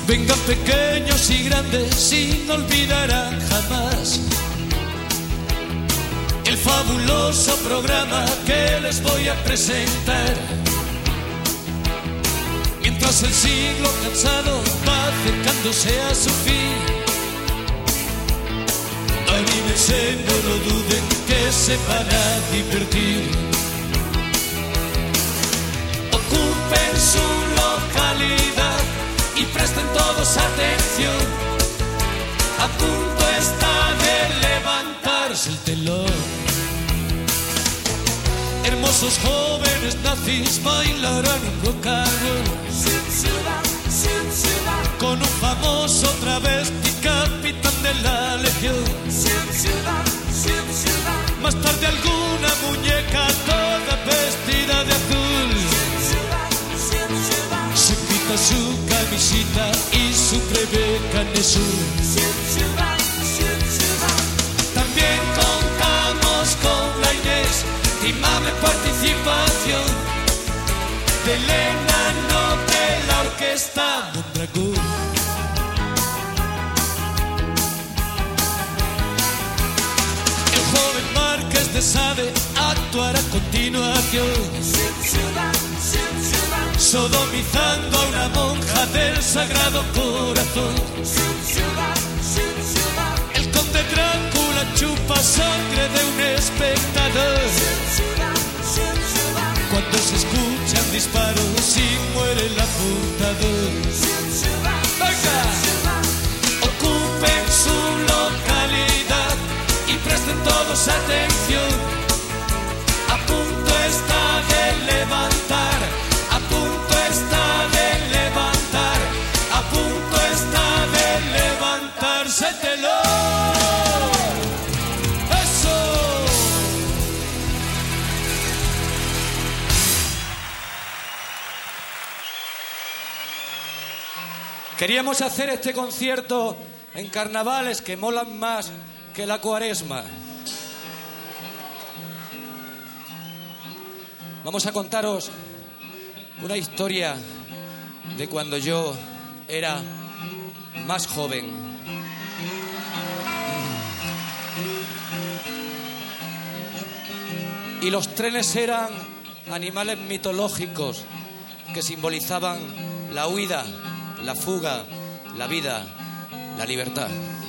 Vengan pequeños y grandes y no olvidarán jamás el fabuloso programa que les voy a presentar. Mientras el siglo cansado va acercándose a su fin, anímense, no lo duden, que se van a divertir. Ocupen su localidad y presten todos atención. A punto está de levantarse el telón. Hermosos jóvenes nazis bailarán un rock and roll con un famoso travesti capitán de la legión. Más tarde alguna muñeca toda vestida de azul se quita su camisita y su breve canesú. También contamos con la Inés, estimable participación del enano de la orquesta Mondragón. El joven Marqués de Sade actuará a continuación, sodomizando a una monja del Sagrado Corazón. El conde Drácula chupa sangre de un espectador cuando se escuchan disparos y muere el apuntador. ¡Venga! Ocupen su localidad y presten todos atención. A punto está de levantar, a punto está de levantar, a punto está de levantarse el telón. ¡Eso! Queríamos hacer este concierto en carnavales que molan más que la Cuaresma. Vamos a contaros una historia de cuando yo era más joven. Y los trenes eran animales mitológicos que simbolizaban la huida, la fuga, la vida, la libertad.